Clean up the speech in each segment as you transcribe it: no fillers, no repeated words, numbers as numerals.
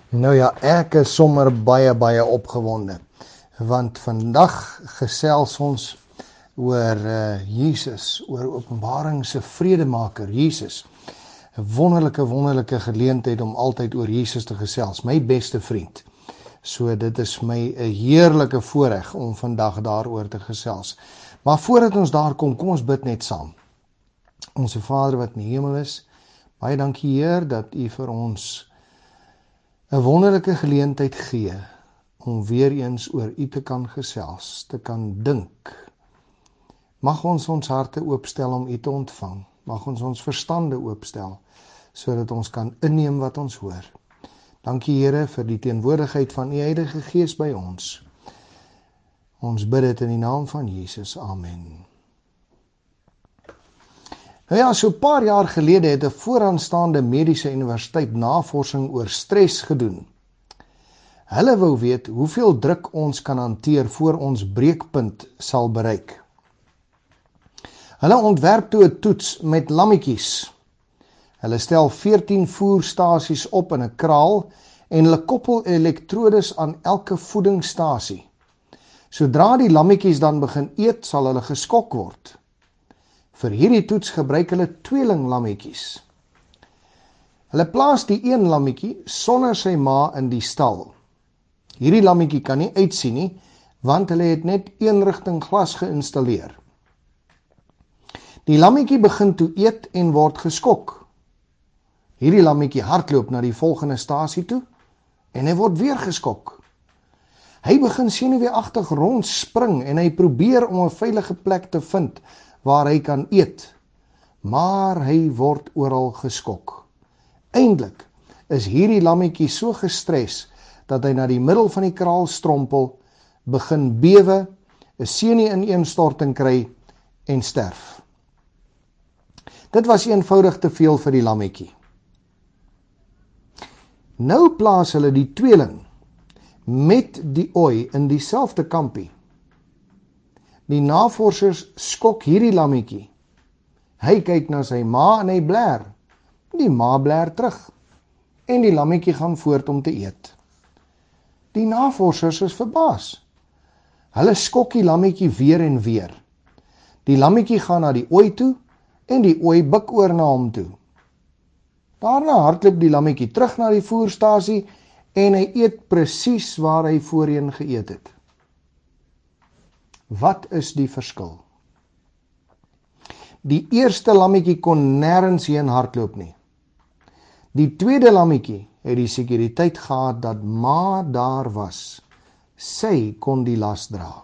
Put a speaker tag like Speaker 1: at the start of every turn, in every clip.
Speaker 1: Nou ja, ek is sommer baie opgewonde, want vandag gesels ons oor Jesus, oor Openbaring se vredemaker, Jesus. 'n wonderlike geleentheid om altyd oor Jesus te gesels, my beste vriend. So dit is my 'n heerlike voorreg om vandag daaroor te gesels. Maar voordat ons daar kom ons bid net saam. Onse Vader wat in die hemel is, baie dankie Heer dat U vir ons 'n wonderlike geleentheid gee om weer eens oor U te kan gesels, te kan dink. Mag ons harte oopstel om U te ontvang. Mag ons verstande oopstel, sodat ons kan inneem wat ons hoor. Dankie Here vir die teenwoordigheid van U Heilige Gees by ons. Ons bid dit in die naam van Jesus. Amen. Nou ja, so 'n paar jaar gelede het 'n vooraanstaande mediese universiteit navorsing oor stres gedoen. Hulle wou weet hoeveel druk ons kan hanteer voor ons breekpunt sal bereik. Hulle ontwerp toe 'n toets met lammetjies. Hulle stel 14 voerstasies op in 'n kraal en hulle koppel elektrodes aan elke voedingsstasie. Sodra die lammetjies dan begin eet, sal hulle geskok word. Vir hierdie toets gebruik hulle tweelinglammetjies. Hulle plaas die een lammetjie sonder sy ma in die stal. Hierdie lammetjie kan nie uitsien nie, want hulle het net een rigting glas geïnstalleer. Die lammetjie begin toe eet en word geskok. Hierdie lammetjie hardloop na die volgende stasie toe en hy word weer geskok. Hy begin senuweeagtig rondspring en hy probeer om 'n veilige plek te vind waar hy kan eet, maar hy word oral geskok. Eindelik is hierdie lammetjie so gestres dat hy na die middel van die kraal strompel, begin bewe, 'n senuwineenstorting kry en sterf. Dit was eenvoudig te veel vir die lammetjie. Nou plaas hulle die tweeling met die ooi in dieselfde kampie. Die navorsers skok hierdie lammetjie. Hy kyk na sy ma en hy blær. Die ma blær terug. En die lammetjie gaan voort om te eet. Die navorsers is verbaas. Hulle skok die lammetjie weer en weer. Die lammetjie gaan na die ooi toe en die ooi buk oor na hom toe. Daarna hardloop die lammetjie terug na die voerstasie en hy eet presies waar hy voorheen geëet het. Wat is die verskil? Die eerste lammetjie kon nêrens heen hardloop nie. Die tweede lammetjie het die sekuriteit gehad dat ma daar was. Sy kon die las dra.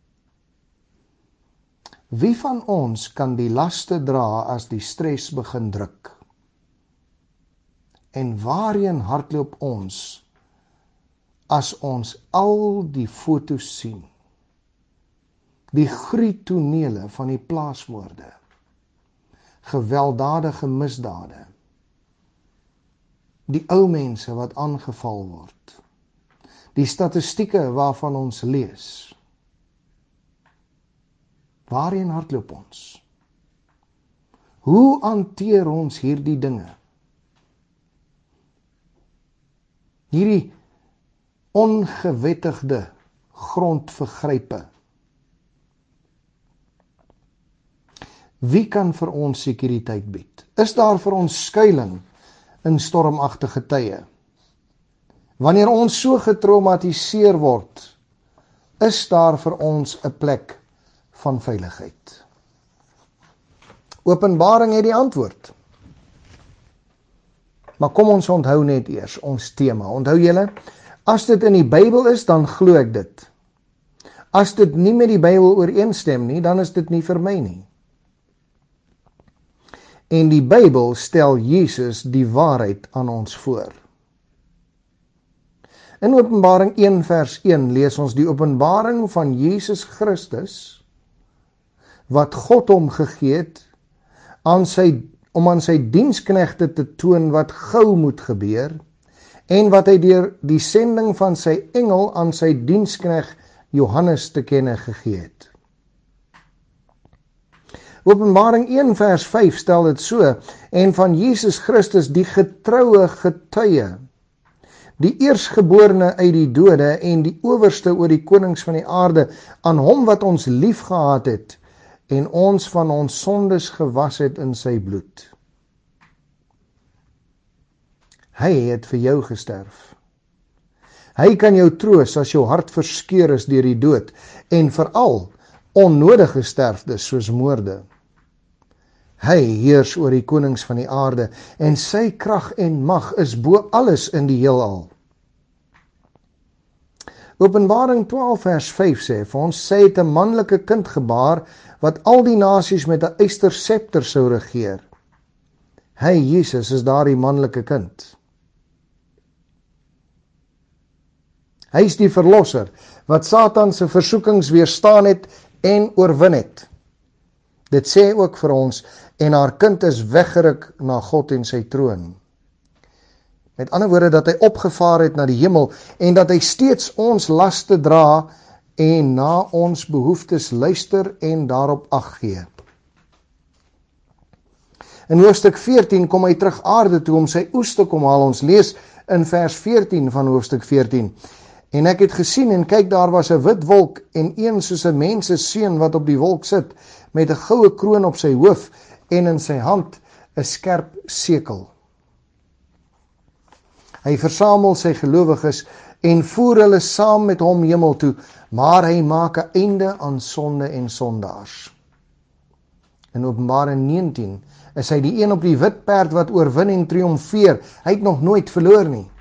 Speaker 1: Wie van ons kan die laste dra as die stres begin druk? En waarheen hardloop ons as ons al die foto's sien? Die gruweltonele van die plaasmoorde, gewelddadige misdade, die ou mense wat aangeval word, die statistieke waarvan ons lees. Waarheen hardloop ons? Hoe hanteer ons hierdie dinge? Hierdie ongewettigde grondvergrype. Wie kan vir ons sekuriteit bied? Is daar vir ons skuilings in stormagtige tye? Wanneer ons so getraumatiseer word, is daar vir ons 'n plek van veiligheid? Openbaring het die antwoord. Maar kom ons onthou net eers ons tema. Onthou julle, as dit in die Bybel is, dan glo ek dit. As dit nie met die Bybel ooreenstem nie, dan is dit nie vir my nie. En die Bybel stel Jesus die waarheid aan ons voor. In Openbaring 1 vers 1 lees ons die openbaring van Jesus Christus, wat God hom gegee het, om aan sy diensknegte te toon wat gou moet gebeur, en wat hy deur die sending van sy engel aan sy diensknegt Johannes te kenne gegee het. Openbaring 1 vers 5 stel dit so, en van Jesus Christus die getroue getuie, die eersgeborene uit die dode en die owerste oor die konings van die aarde, aan hom wat ons lief gehad het en ons van ons sondes gewas het in sy bloed. Hy het vir jou gesterf. Hy kan jou troos as jou hart verskeur is deur die dood en veral onnodige sterftes soos moorde. Hy heers oor die konings van die aarde en sy krag en mag is bo alles in die heelal. Openbaring 12 vers 5 sê vir ons, sy het 'n manlike kind gebaar wat al die nasies met 'n yster scepter sou regeer. Hy, Jesus, is daardie manlike kind. Hy is die verlosser wat Satan se versoekings weerstaan het en oorwin het. Dit sê ook vir ons, en haar kind is weggeruk na God en sy troon. Met ander woorde, dat hy opgevaar het na die hemel en dat hy steeds ons laste dra en na ons behoeftes luister en daarop ag gee. In hoofstuk 14 kom hy terug aarde toe om sy oes te kom haal. Ons lees in vers 14 van hoofstuk 14. En ek het gesien en kyk, daar was 'n wit wolk en een soos 'n mens se seun wat op die wolk sit, met 'n goue kroon op sy hoof en in sy hand 'n skerp sekel. Hy versamel sy gelowiges en voer hulle saam met hom hemel toe, maar hy maak 'n einde aan sonde en sondaars. In Openbaring 19 is hy die een op die wit perd wat oorwin en triomfeer. Hy het nog nooit verloor nie.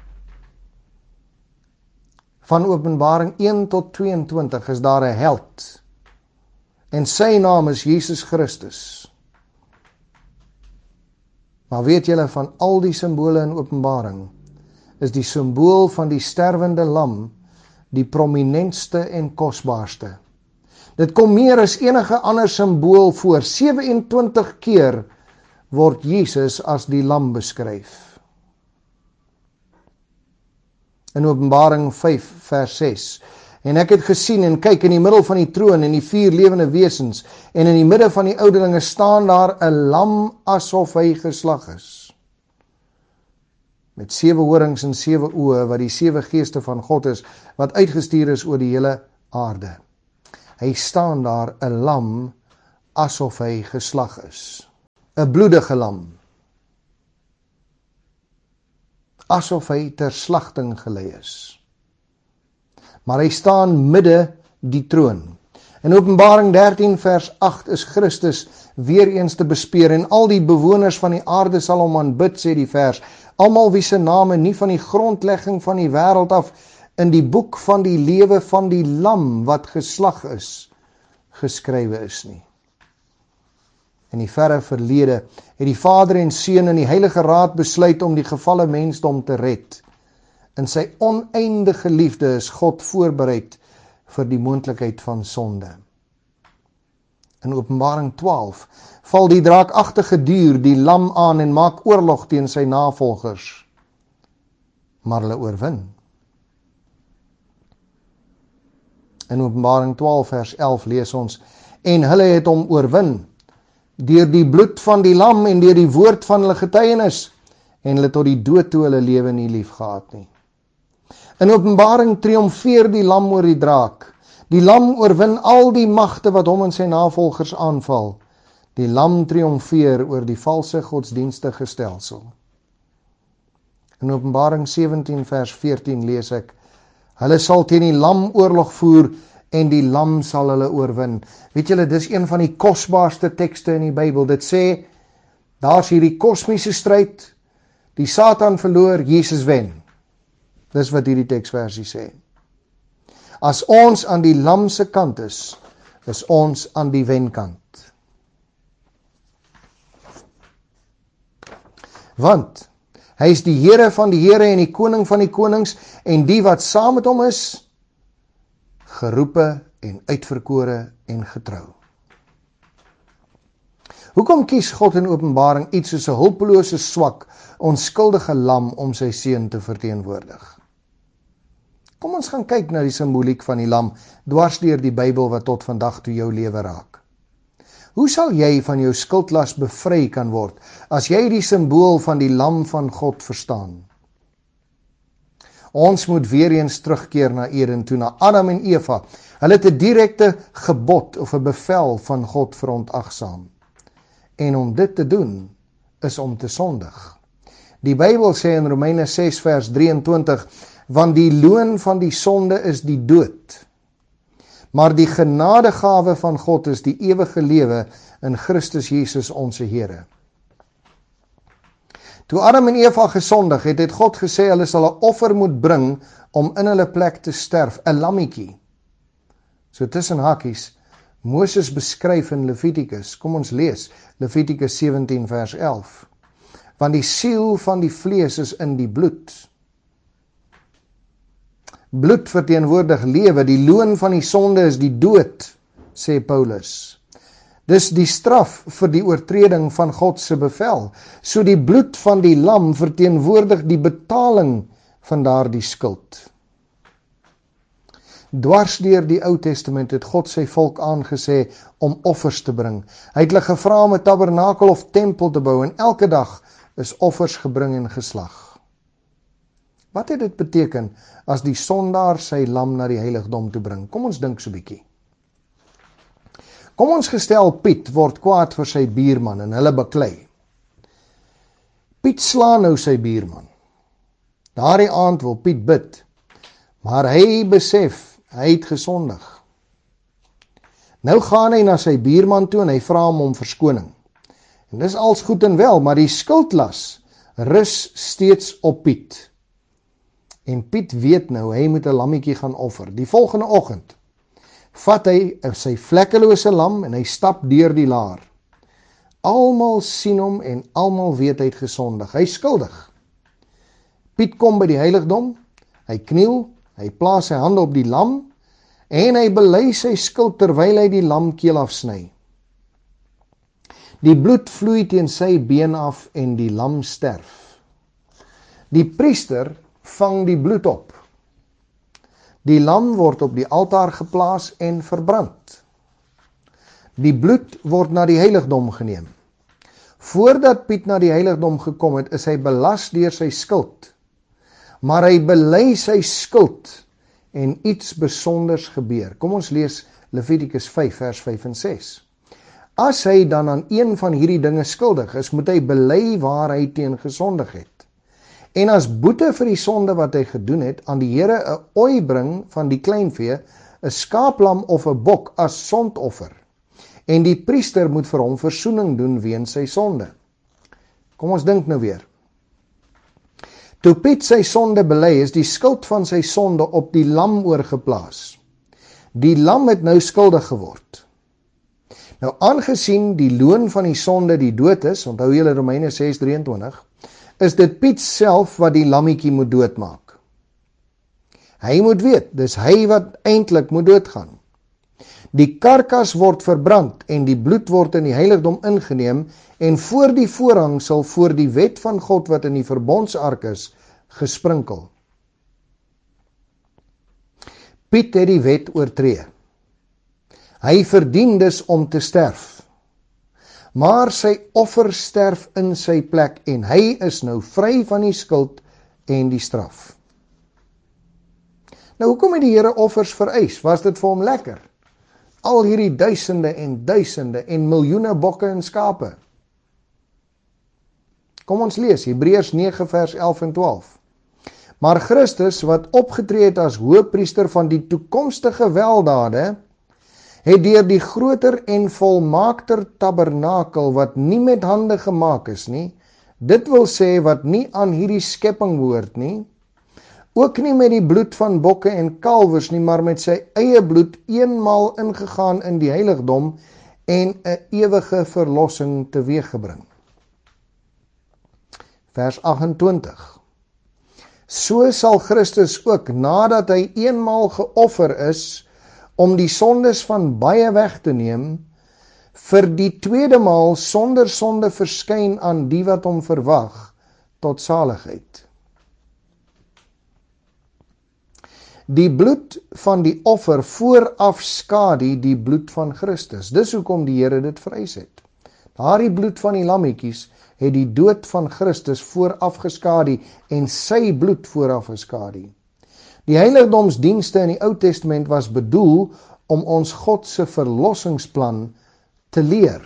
Speaker 1: Van Openbaring 1 tot 22 is daar 'n held. En sy naam is Jesus Christus. Maar weet julle, van al die simbole in Openbaring, is die simbool van die sterwende lam die prominentste en kosbaarste. Dit kom meer as enige ander simbool voor. 27 keer word Jesus as die lam beskryf. In Openbaring 5 vers 6. En ek het gesien en kyk, in die middel van die troon en die 4 lewende wesens en in die midde van die ouderlinge staan daar 'n lam asof hy geslag is. Met 7 horings en 7 oë, wat die 7 geeste van God is, wat uitgestuur is oor die hele aarde. Hy staan daar, 'n lam asof hy geslag is. 'n bloedige lam. Asof hy ter slagting gelei is. Maar hy staan midde die troon. In Openbaring 13 vers 8 is Christus weer eens te bespeer en al die bewoners van die aarde sal hom aanbid, sê die vers. Almal wie se name nie van die grondlegging van die wêreld af in die boek van die lewe van die lam wat geslag is, geskrywe is nie. In die verre verlede het die Vader en Seun in die Heilige Raad besluit om die gevalle mensdom te red. In sy oneindige liefde is God voorbereid vir die moontlikheid van sonde. In Openbaring 12 val die draakagtige dier die lam aan en maak oorlog teen sy navolgers. Maar hulle oorwin. In Openbaring 12 vers 11 lees ons, en hulle het hom oorwin deur die bloed van die lam en deur die woord van hulle getuienis, en hulle tot die dood toe hulle lewe nie lief gehad nie. In Openbaring triomfeer die lam oor die draak. Die lam oorwin al die magte wat hom en sy navolgers aanval. Die lam triomfeer oor die valse godsdienstige stelsel. In Openbaring 17 vers 14 lees ek, hulle sal teen die lam oorlog voer en die lam sal hulle oorwin. Weet julle, dis een van die kosbaarste tekste in die Bybel. Dit sê, daar's hierdie kosmiese stryd, die Satan verloor, Jesus wen. Dis wat hierdie teksversie sê. As ons aan die lam se kant is ons aan die wenkant. Want hy is die Here van die Here en die Koning van die konings en die wat saam met hom is, geroepe en uitverkore en getrou. Hoekom kies God in Openbaring iets soos 'n hulpelose, swak, onskuldige lam om sy seun te verteenwoordig? Kom ons gaan kyk na die simboliek van die lam dwars deur die Bybel wat tot vandag toe jou lewe raak. Hoe sal jy van jou skuldlas bevry kan word as jy die simbool van die lam van God verstaan? Ons moet weer eens terugkeer na Eden toe, na Adam en Eva. Hulle het 'n direkte gebod of 'n bevel van God verontagsaam. En om dit te doen, is om te sondig. Die Bybel sê in Romeine 6 vers 23, want die loon van die sonde is die dood. Maar die genadegawe van God is die ewige lewe in Christus Jesus onze Here. Toe Adam en Eva gesondig het God gesê hulle sal 'n offer moet bring om in hulle plek te sterf, 'n lammetjie. So tussen hakies, Moses beskryf in Levitikus, kom ons lees, Levitikus 17 vers 11. Want die siel van die vlees is in die bloed. Bloed verteenwoordig lewe, die loon van die sonde is die dood, sê Paulus. Dis die straf vir die oortreding van God se bevel. So die bloed van die lam verteenwoordig die betaling van daardie skuld. Dwars deur die Ou Testament het God sy volk aangesê om offers te bring. Hy het hulle gevra om 'n tabernakel of tempel te bou en elke dag is offers gebring en geslag. Wat het dit beteken as die sondaar sy lam na die heiligdom toe bring? Kom ons dink so 'n bietjie. Kom ons gestel Piet word kwaad vir sy buurman en hulle baklei. Piet slaan nou sy buurman. Daardie aand wil Piet bid, maar hy besef, hy het gesondig. Nou gaan hy na sy buurman toe en hy vra hom om verskoning. En dis als goed en wel, maar die skuldlas rus steeds op Piet. En Piet weet nou, hy moet 'n lammetjie gaan offer. Die volgende oggend vat hy sy vlekkelose lam en hy stap deur die laar. Almal sien hom en almal weet hy het gesondig. Hy is skuldig. Piet kom by die heiligdom, hy kniel, hy plaas sy hande op die lam en hy bely sy skuld terwyl hy die lam keel afsny. Die bloed vloei teen sy been af en die lam sterf. Die priester vang die bloed op. Die lam word op die altaar geplaas en verbrand. Die bloed word na die heiligdom geneem. Voordat Piet na die heiligdom gekom het, is hy belas deur sy skuld. Maar hy bely sy skuld en iets besonders gebeur. Kom ons lees Levitikus 5 vers 5 en 6. As hy dan aan een van hierdie dinge skuldig is, moet hy bely waar hy teen gesondig het. En as boete vir die sonde wat hy gedoen het, aan die Here 'n ooi bring van die kleinvee, 'n skaaplam of 'n bok as sondoffer. En die priester moet vir hom versoening doen weens sy sonde. Kom ons dink nou weer. Toe Piet sy sonde bely, is die skuld van sy sonde op die lam oorgeplaas. Die lam het nou skuldig geword. Nou aangesien die loon van die sonde die dood is, onthou julle Romeine 6:23, is dit Piet self wat die lammetjie moet doodmaak. Hy moet weet, dis hy wat eintlik moet doodgaan. Die karkas word verbrand en die bloed word in die heiligdom ingeneem en voor die voorhang sal voor die wet van God wat in die verbondsark is, gesprinkel. Piet het die wet oortree. Hy verdien dus om te sterf. Maar sy offer sterf in sy plek en hy is nou vry van die skuld en die straf. Nou hoekom het die Here offers vereis? Was dit vir hom lekker? Al hierdie duisende en miljoene bokke en skape. Kom ons lees Hebreërs 9 vers 11 en 12. Maar Christus wat opgetree het as hoëpriester van die toekomstige weldade, het deur die groter en volmaakter tabernakel wat nie met hande gemaak is nie, dit wil sê wat nie aan hierdie skepping behoort nie, ook nie met die bloed van bokke en kalwers nie, maar met sy eie bloed eenmaal ingegaan in die heiligdom en 'n ewige verlossing teweeggebring. Vers 28. So sal Christus ook, nadat hy eenmaal geoffer is, om die sondes van baie weg te neem, vir die tweede maal sonder sonde verskyn aan die wat hom verwag, tot saligheid. Die bloed van die offer vooraf skadu die bloed van Christus. Dis hoekom die Here dit vereis het. Daardie bloed van die lammetjies het die dood van Christus vooraf geskadu en sy bloed vooraf geskadu. Die heiligdomsdienste in die Ou Testament was bedoel om ons God se verlossingsplan te leer.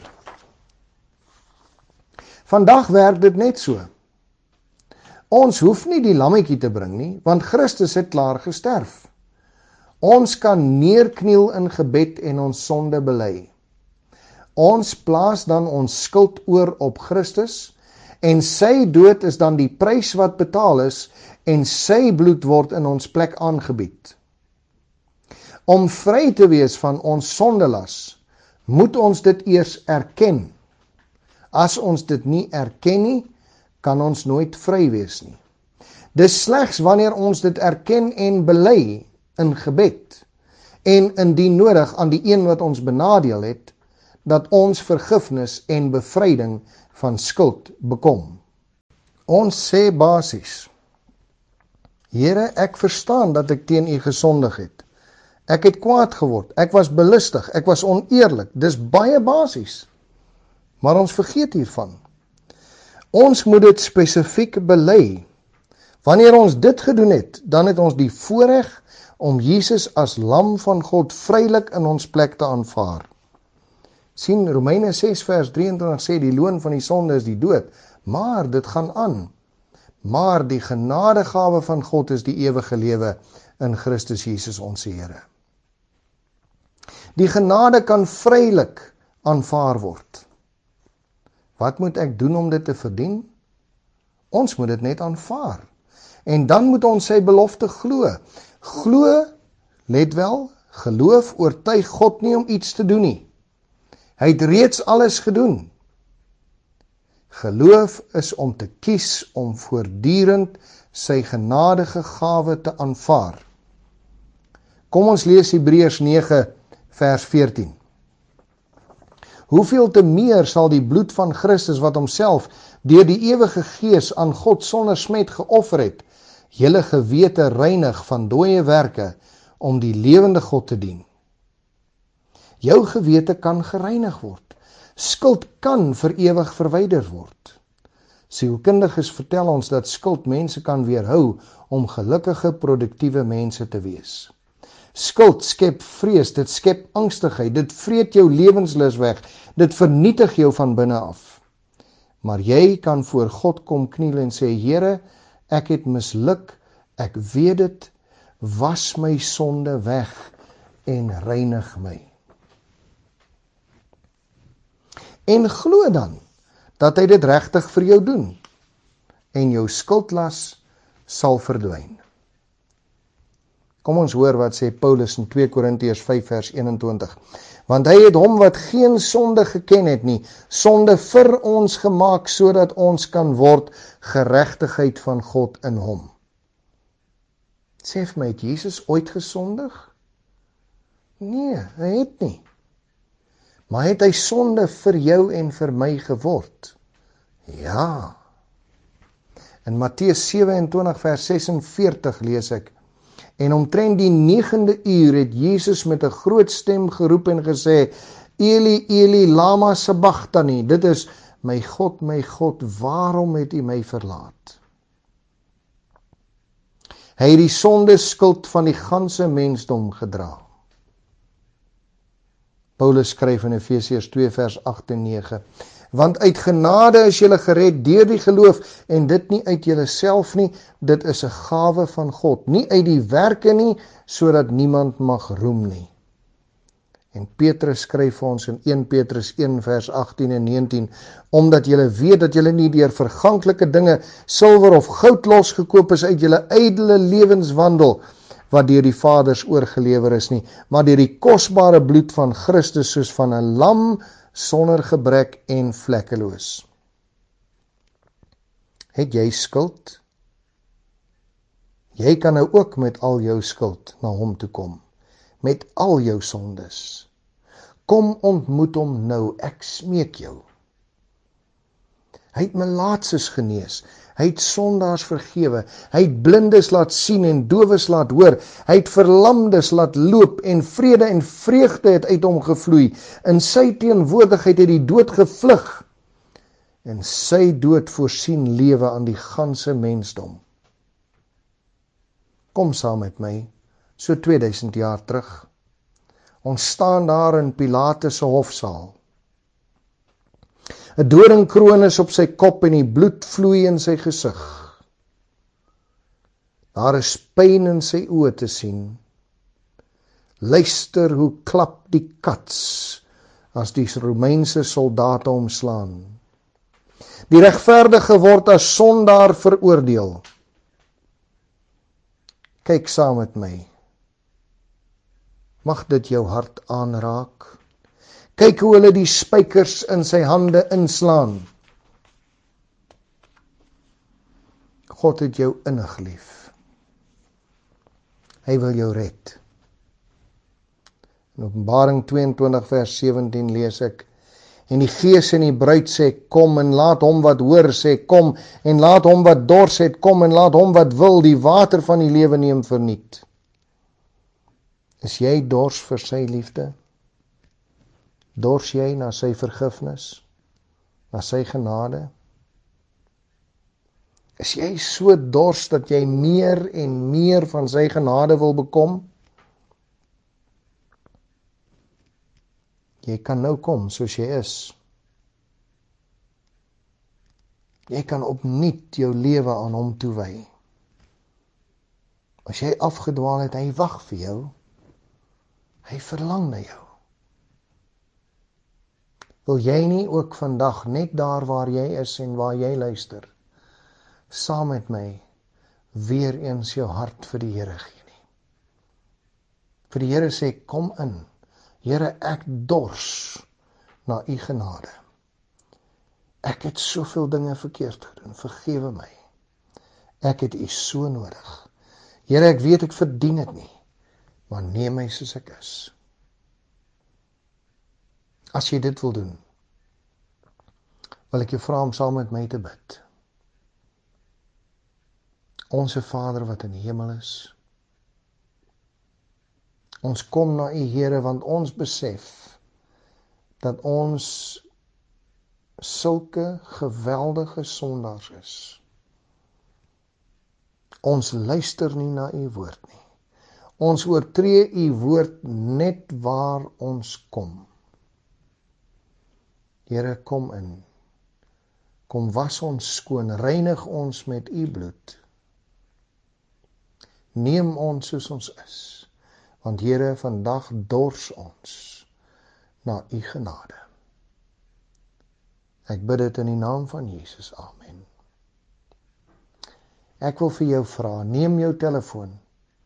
Speaker 1: Vandag werk dit net so. Ons hoef nie die lammetjie te bring nie, want Christus het klaar gesterf. Ons kan neerkniel in gebed en ons sonde bely. Ons plaas dan ons skuld oor op Christus, en sy dood is dan die prys wat betaal is, en sy bloed word in ons plek aangebied. Om vry te wees van ons sondelas, moet ons dit eers erken. As ons dit nie erken nie, kan ons nooit vry wees nie. Dis slegs wanneer ons dit erken en bely in gebed, en indien nodig aan die een wat ons benadeel het, dat ons vergifnis en bevryding van skuld bekom. Ons sê basies, Here, ek verstaan dat ek teen U gesondig het. Ek het kwaad geword, ek was belistig, ek was oneerlik. Dis baie basies. Maar ons vergeet hiervan. Ons moet dit spesifiek bely. Wanneer ons dit gedoen het, dan het ons die voorreg om Jesus as lam van God vrylik in ons plek te aanvaar. Sien, Romeine 6 vers 23 sê die loon van die sonde is die dood, maar dit gaan aan. Maar die genadegawe van God is die ewige lewe in Christus Jesus ons Here. Die genade kan vrylik aanvaar word. Wat moet ek doen om dit te verdien? Ons moet dit net aanvaar. En dan moet ons sy belofte glo. Glo, let wel, geloof oortuig God nie om iets te doen nie. Hy het reeds alles gedoen. Geloof is om te kies om voortdurend sy genadige gawe te aanvaar. Kom ons lees Hebreërs 9 vers 14. Hoeveel te meer sal die bloed van Christus wat homself deur die ewige Gees aan God sonder smet geoffer het, julle gewete reinig van dooie werke om die lewende God te dien. Jou gewete kan gereinig word. Skuld kan vir ewig verwyder word. Sielkundiges vertel ons dat skuld mense kan weerhou om gelukkige, produktiewe mense te wees. Skuld skep vrees, dit skep angstigheid, dit vreet jou lewenslus weg, dit vernietig jou van binne af. Maar jy kan voor God kom kniel en sê, Here, ek het misluk, ek weet dit, was my sonde weg en reinig my. En glo dan, dat hy dit regtig vir jou doen, en jou skuldlas sal verdwyn. Kom ons hoor wat sê Paulus in 2 Korintiërs 5 vers 21. Want hy het hom wat geen sonde geken het nie, sonde vir ons gemaak, sodat ons kan word geregtigheid van God in hom. Sê vir my, het Jesus ooit gesondig? Nee, hy het nie. Maar het hy sonde vir jou en vir my geword? Ja. In Matteus 27 vers 46 lees ek, en omtrent die 9de uur het Jesus met 'n groot stem geroep en gesê, Eli, Eli, lama sabachthani, dit is, my God, waarom het U my verlaat? Hy het die sonde skuld van die ganse mensdom gedra. Paulus skryf in Efesiërs 2 vers 8 en 9, want uit genade is julle gered deur die geloof, en dit nie uit julle self nie, dit is 'n gawe van God, nie uit die werke nie, sodat niemand mag roem nie. En Petrus skryf vir ons in 1 Petrus 1 vers 18 en 19, omdat julle weet dat julle nie deur verganklike dinge, silwer of goud losgekoop is uit julle ydelle lewenswandel, wat deur die Vaders oorgelewer is nie, maar deur die kosbare bloed van Christus, soos van 'n lam, sonder gebrek en vlekkeloos. Het jy skuld? Jy kan nou ook met al jou skuld na hom toe kom, met al jou sondes. Kom ontmoet hom nou, ek smeek jou. Hy het melaatses genees, hy het sondaars vergewe, hy het blindes laat sien en dowes laat hoor, hy het verlamdes laat loop en vrede en vreugde het uit hom gevloei. In sy teenwoordigheid het die dood gevlug en sy dood voorsien lewe aan die ganse mensdom. Kom saam met my, so 2000 jaar terug. Ons staan daar in Pilatus se hofsaal. 'n doringkroon is op sy kop en die bloed vloei in sy gesig. Daar is pyn in sy oë te sien. Luister hoe klap die kats as die Romeinse soldate omslaan. Die regverdige word as sondaar veroordeel. Kyk saam met my. Mag dit jou hart aanraak. Kyk hoe hulle die spykers in sy hande inslaan. God het jou innig lief. Hy wil jou red. In Openbaring 22 vers 17 lees ek, en die Gees en die bruid sê, kom, en laat hom wat hoor sê, kom, en laat hom wat dors het, kom, en laat hom wat wil die water van die lewe neem verniet. Is jy dors vir sy liefde? Dors jy na sy vergifnis? Na sy genade? Is jy so dors dat jy meer en meer van sy genade wil bekom? Jy kan nou kom soos jy is. Jy kan opnuut jou lewe aan hom toewy. As jy afgedwaal het, hy wag vir jou. Hy verlang na jou. Wil jy nie ook vandag, net daar waar jy is en waar jy luister, saam met my, weer eens jou hart vir die Here gee nie? Vir die Here sê, kom in. Here, ek dors na u genade. Ek het soveel dinge verkeerd gedoen, vergewe my. Ek het u so nodig. Here, ek weet ek verdien dit nie, maar neem my soos ek is. As jy dit wil doen, wil ek jou vra om saam met my te bid. Onse Vader wat in die hemel is, ons kom na u Here, want ons besef dat ons sulke geweldige sondaars is. Ons luister nie na u woord nie. Ons oortree u woord net waar ons kom. Here, kom in. Kom was ons skoon, reinig ons met u bloed. Neem ons soos ons is. Want Here, vandag dors ons na u genade. Ek bid dit in die naam van Jesus. Amen. Ek wil vir jou vra, neem jou telefoon.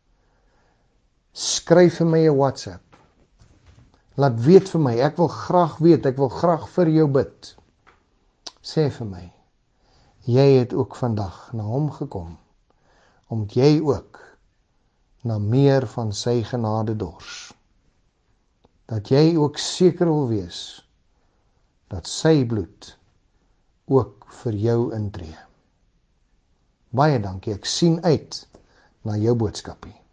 Speaker 1: Skryf vir my 'n WhatsApp. Laat weet vir my, ek wil graag weet, ek wil graag vir jou bid. Sê vir my, jy het ook vandag na hom gekom, omdat jy ook na meer van sy genade dors. Dat jy ook seker wil wees, dat sy bloed ook vir jou intree. Baie dankie, ek sien uit na jou boodskapie.